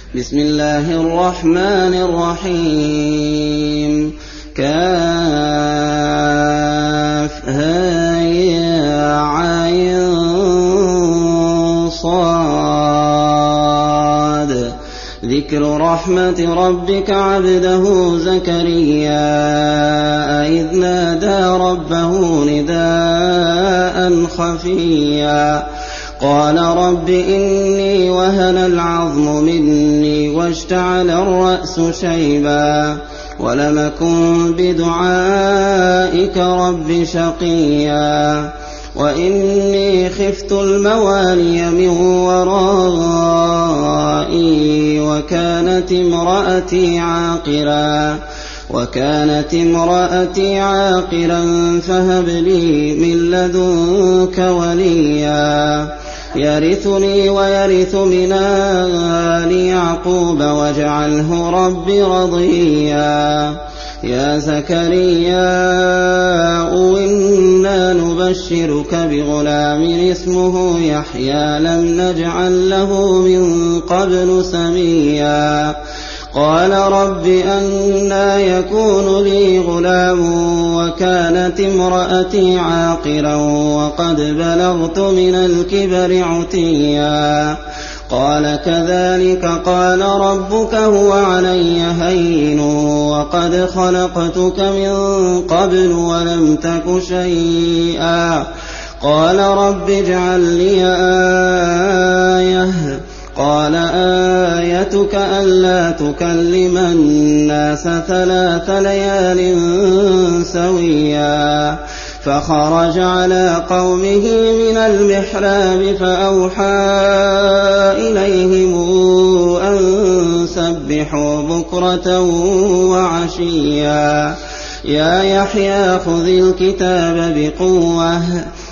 بسم الله الرحمن الرحيم كافها يا عين صاد ذكر رحمة ربك عبده زكريا إذ نادى ربه نداء خفيا قال رب إني وهن العظم مني واشتعل الرأس شيبا ولم أكن بدعائك رب شقيا وإني خفت الموالي من ورائي وكانت امرأتي عاقرا فهب لي من لدنك وليا يرثني ويرث من آل يعقوب واجعله رب رضيا يا زكريا إنا نبشرك بغلام اسمه يحيى لم نجعل له من قبل سميا قال رب أنى يكون لي غلام وكانت امرأتي عاقرا وقد بلغت من الكبر عتيا قال كذلك قال ربك هو علي هين وقد خلقتك من قبل ولم تك شيئا قال رب اجعل لي آية قال آيتك ألا تكلم الناس 3 ليال سويا فخرج على قومه من المحراب فأوحى إليهم أن سبحوا بكرة وعشيا يا يحيى خذ الكتاب بقوة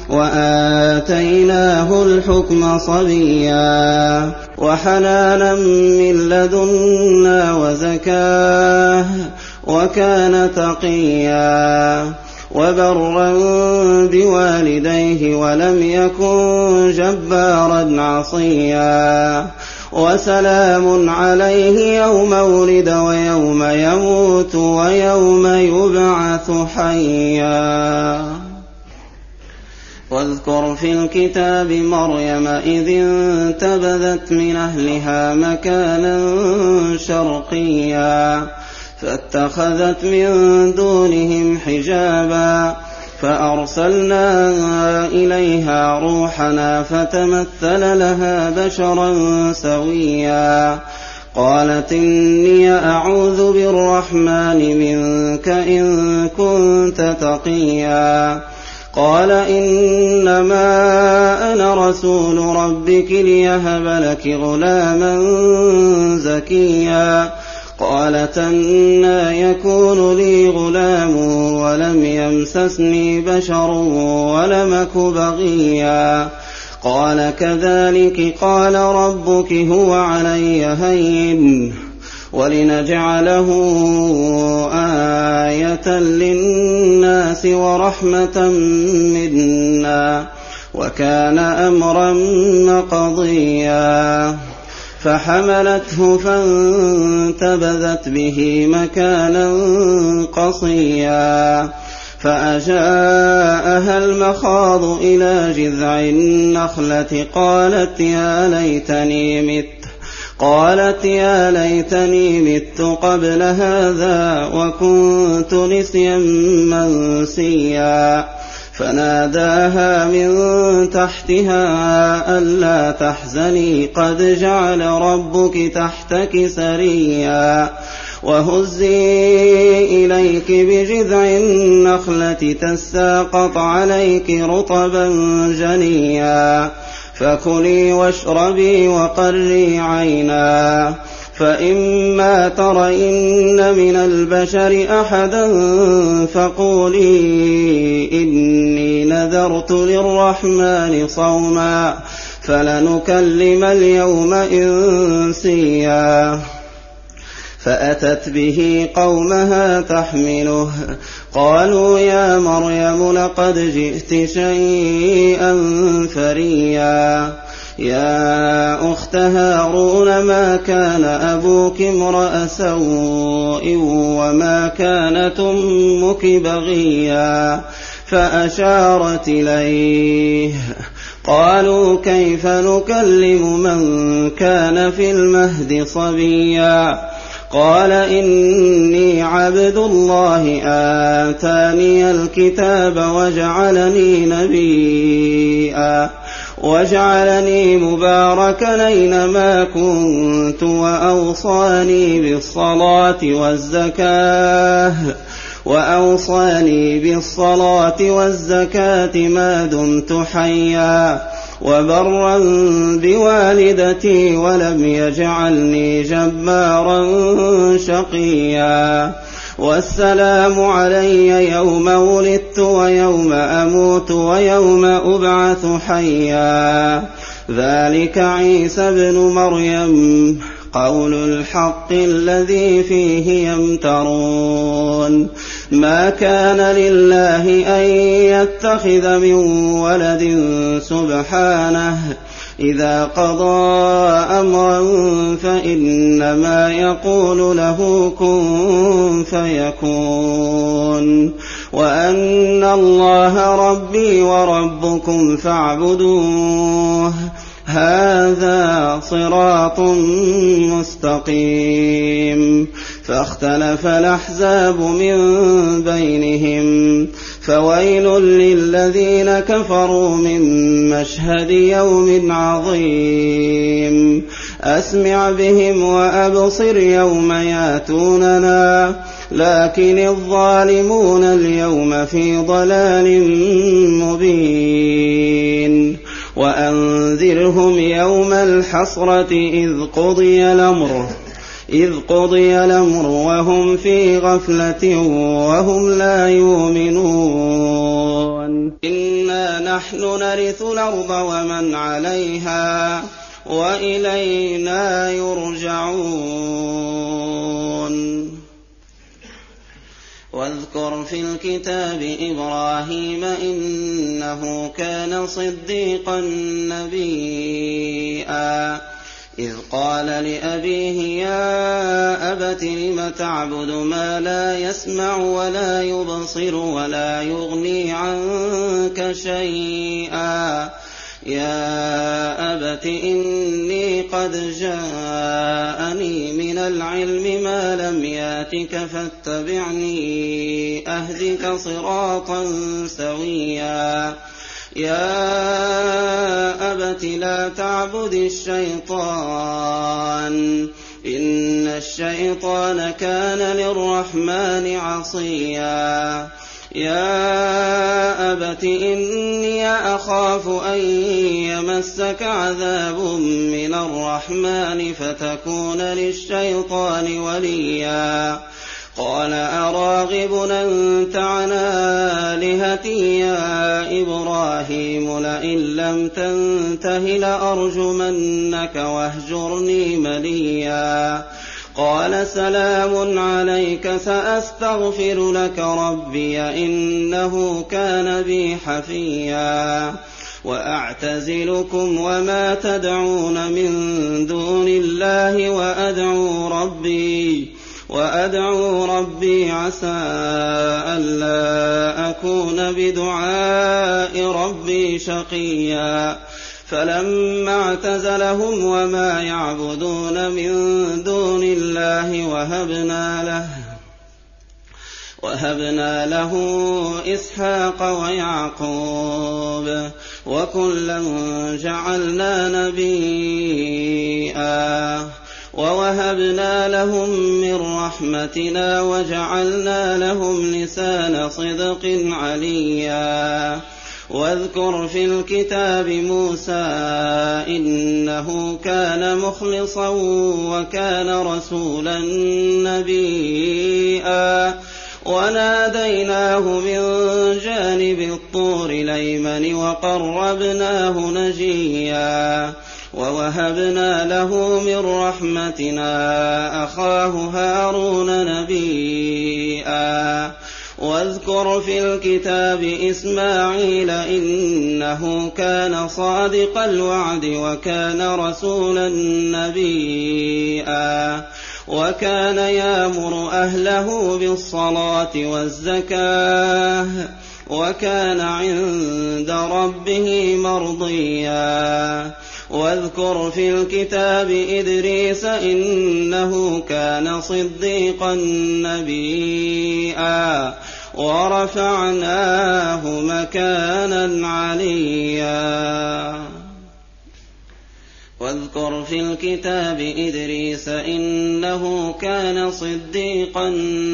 وآتيناه الحكم صبيا وحنانا من لدنا وزكاه وكان تقيا وبرا بوالديه ولم يكن جبارا عصيا وسلام عليه يوم ولد ويوم يموت ويوم يبعث حيا واذكر في الكتاب مريم إذ انتبذت من أهلها مكانا شرقيا فاتخذت من دونهم حجابا فأرسلنا إليها روحنا فتمثل لها بشرا سويا قالت إني أعوذ بالرحمن منك إن كنت تقيا قال إنما أنا رسول ربك ليهب لك غلاما زكيا قالت أنى يكون لي غلام ولم يمسسني بشر ولم أك بغيا قال كذلك قال ربك هو علي هين ولنجعله آية للناس ورحمة منا وكان أمرا مقضيا فحملته فانتبذت به مكانا قصيا فأجاءها المخاض إلى جذع النخلة قالت يا ليتني مت قبل هذا وكنت نسيا منسيا فناداها من تحتها ألا تحزني قد جعل ربك تحتك سريا وهزي إليك بجذع النخلة تساقط عليك رطبا جنيا فكلي واشربي وقري عينا فإما ترين من البشر أحدا فقولي إني نذرت للرحمن صوما فلنكلم اليوم إنسيا فأتت به قومها تحمله قالوا يا مريم لقد جئت شيئا فريا يا أخت هارون ما كان أبوك امرأ سوء وما كانت أمك بغيا فأشارت إليه قالوا كيف نكلم من كان في المهد صبيا قال إني عبد الله آتاني الكتاب وجعلني مباركا أينما كنت وأوصاني بالصلاة والزكاة ما دمت حيا وبرا بوالدتي ولم يجعلني جبارا شقيا والسلام علي يوم ولدت ويوم أموت ويوم أبعث حيا ذلك عيسى ابن مريم قول الحق الذي فيه يمترون ما كان لله أن يتخذ من ولد سبحانه إذا قضى أمرا فإنما يقول له كن فيكون وأن الله ربي وربكم فاعبدوه هذا صراط مستقيم فاختلف الأحزاب من بينهم فويل للذين كفروا من مشهد يوم عظيم أسمع بهم وأبصر يوم ياتوننا لكن الظالمون اليوم في ضلال مبين وأنذرهم يوم الحسرة إذ قضي الأمر وهم في غفلة وهم لا يؤمنون إنا نحن نرث الأرض ومن عليها وإلينا يرجعون واذكر في الكتاب إبراهيم إنه كان صديقا نبيا إذ قال لأبيه يا أبت لم تعبد ما لا يسمع ولا يبصر ولا يغني عنك شيئا يا أبت إني قد جاءني من العلم ما لم ياتك فاتبعني أهدك صراطا سويا يا أبت لا تعبد الشيطان إن الشيطان كان للرحمن عصيا يا أبت إني أخاف أن يمسك عذاب من الرحمن فتكون للشيطان وليا قال أراغب أنت عن آلهتي يا إبراهيم لئن لم تنته لأرجمنك واهجرني مليا قال سلام عليك سأستغفر لك ربي إنه كان بي حفيا وأعتزلكم وما تدعون من دون الله وأدعو ربي عسى ألا أكون بدعاء ربي شقيا فلما اعتزلهم وما يعبدون من دون الله وهبنا له إسحاق ويعقوب وكلا جعلنا نبيا ووهبنا لهم من رحمتنا وجعلنا لهم لسان صدق عليا واذكر في الكتاب موسى إنه كان مخلصا وكان رسولا نبيا وناديناه من جانب الطور الأيمن وقربناه نجيا ووهبنا له من رحمتنا أخاه هارون نبيا واذكر في الكتاب إسماعيل إنه كان صادق الوعد وكان رسولا نبيا وكان يأمر أهله بالصلاة والزكاة وكان عند ربه مرضيا واذكر في الكتاب إدريس إنه كان صديقا نبيا ورفعناه مكانا عليا واذكر في الكتاب إدريس إنه كان صديقا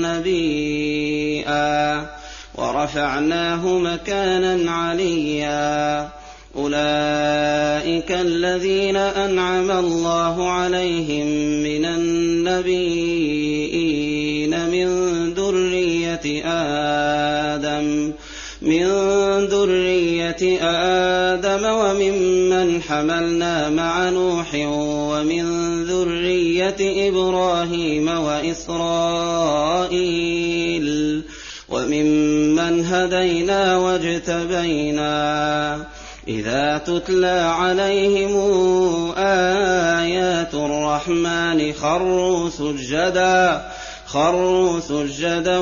نبيا ورفعناه مكانا عليا أولئك الذين أنعم الله عليهم من النبيين من ذرية آدم وممن حملنا مع نوح ومن ذرية إبراهيم وإسرائيل وممن هدينا واجتبينا إذا تتلى عليهم آيات الرحمن خروا سجدا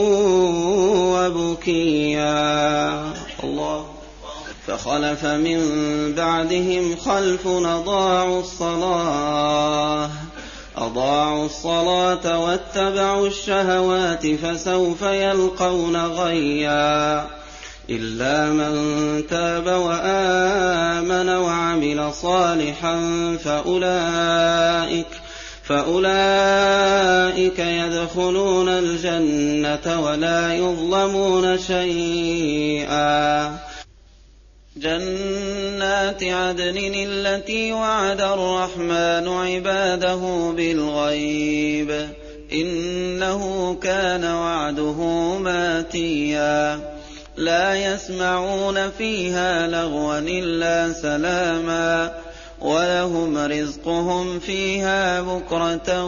وبكيا الله فخلف من بعدهم خلف أضاعوا الصلاة واتبعوا الشهوات فسوف يلقون غيا إلا من تاب وآمن وعمل صالحا فأولئك يدخلون الجنة ولا يظلمون شيئا جنات عدن التي وعد الرحمن عباده بالغيب إنه كان وعده ماتيا لا يسمعون فيها لغوا إلا سلاما ولهم رزقهم فيها بكرة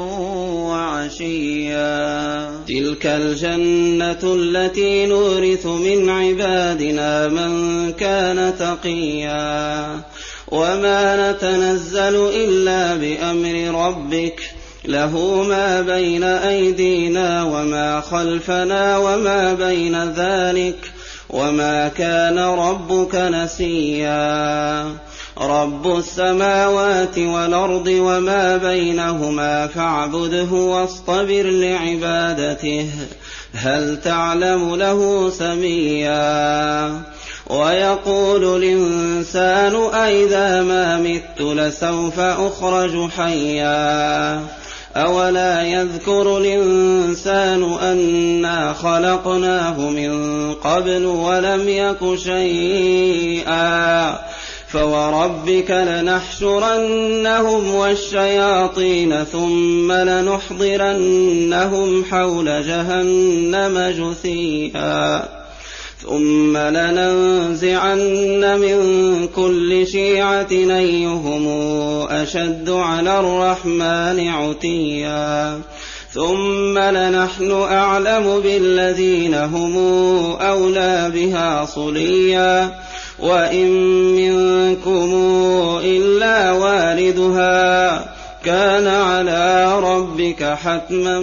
وعشيا تلك الجنة التي نورث من عبادنا من كان تقيا وما نتنزل إلا بأمر ربك له ما بين أيدينا وما خلفنا وما بين ذلك وما كان ربك نسيا رب السماوات والأرض وما بينهما فاعبده واصطبر لعبادته هل تعلم له سميا ويقول الإنسان أئذا ما مت لسوف أخرج حيا أولا يذكر الإنسان أنا خلقناه من قبل ولم يك شيئا فوربك لنحشرنهم والشياطين ثم لنحضرنهم حول جهنم جثيا ثم لننزعن من كل شيعة أيهم أشد على الرحمن عتيا ثم لنحن أعلم بالذين هم أولى بها صليا وإن منكم إلا واردها كان على ربك حتما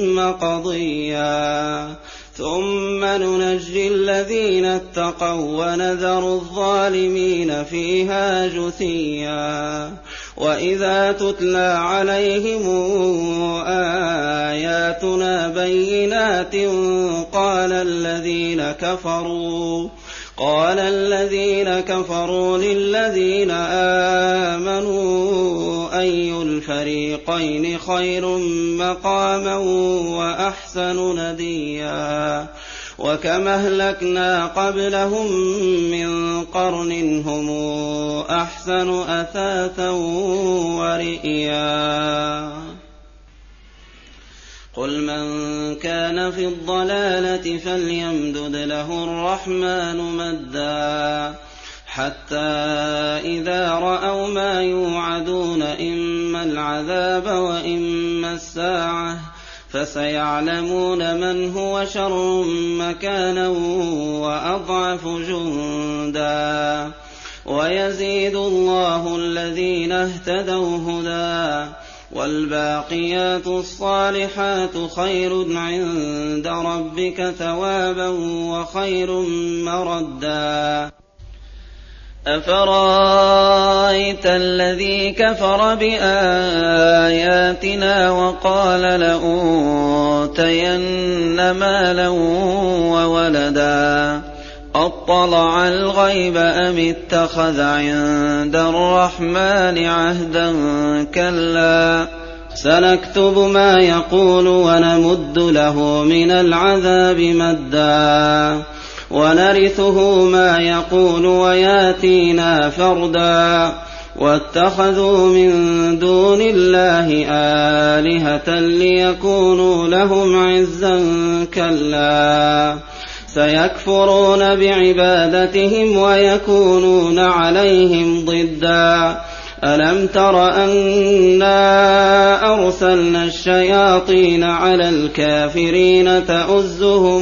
مقضيا ثم ننجي الذين اتقوا ونذر الظالمين فيها جثيا وإذا تتلى عليهم آياتنا بينات قال الذين كفروا للذين آمنوا أي الفريقين خير مقاما وأحسن نديا وكم أهلكنا قبلهم من قرن هم أحسن أثاثا ورئيا قل من كان في الضلالة فليمدد له الرحمن مدا حتى إذا رأوا ما يوعدون إما العذاب وإما الساعة فسيعلمون من هو شر مكانا وأضعف جندا ويزيد الله الذين اهتدوا هدى والباقيات الصالحات خير عند ربك ثوابا وخير مردا أفرأيت الذي كفر بآياتنا وقال لأوتين مالا وولدا أطلع الغيب أم اتخذ عند الرحمن عهدا كلا سنكتب ما يقول ونمد له من العذاب مدا ونرثه ما يقول وياتينا فردا واتخذوا من دون الله آلهة ليكونوا لهم عزا كلا سيكفرون بعبادتهم ويكونون عليهم ضدا ألم تر أنا أرسلنا الشياطين على الكافرين تؤزهم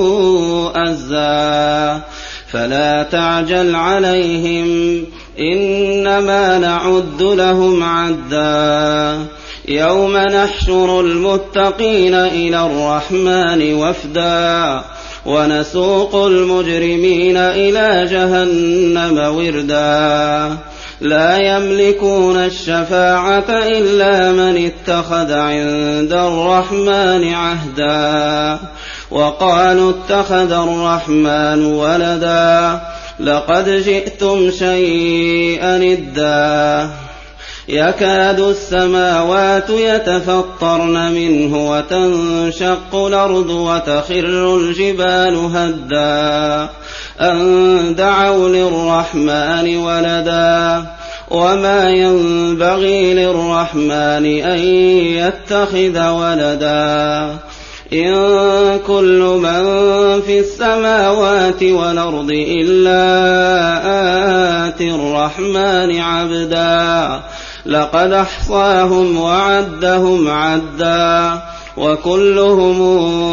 أزا فلا تعجل عليهم إنما نعد لهم عدا يوم نحشر المتقين إلى الرحمن وفدا ونسوق المجرمين إلى جهنم وردا لا يملكون الشفاعة إلا من اتخذ عند الرحمن عهدا وقالوا اتخذ الرحمن ولدا لقد جئتم شيئا إدا يكاد السماوات يتفطرن منه وتنشق الأرض وتخر الجبال هدا أن دعوا للرحمن ولدا وما ينبغي للرحمن أن يتخذ ولدا إن كل من في السماوات والأرض إلا آتي الرحمن عبدا لقد أحصاهم وعدهم عدا وكلهم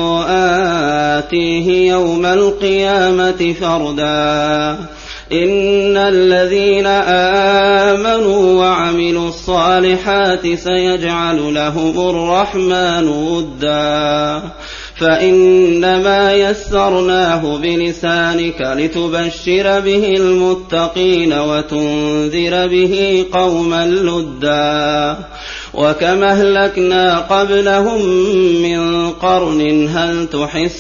آتيه يوم القيامة فردا إن الذين آمنوا وعملوا الصالحات سيجعل لهم الرحمن ودا فإنما يسرناه بلسانك لتبشر به المتقين وتنذر به قوما لدا وكما أهلكنا قبلهم من قرن هل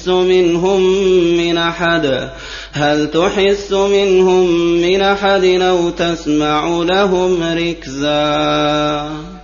تحس منهم من أحد أو تسمع لهم ركزا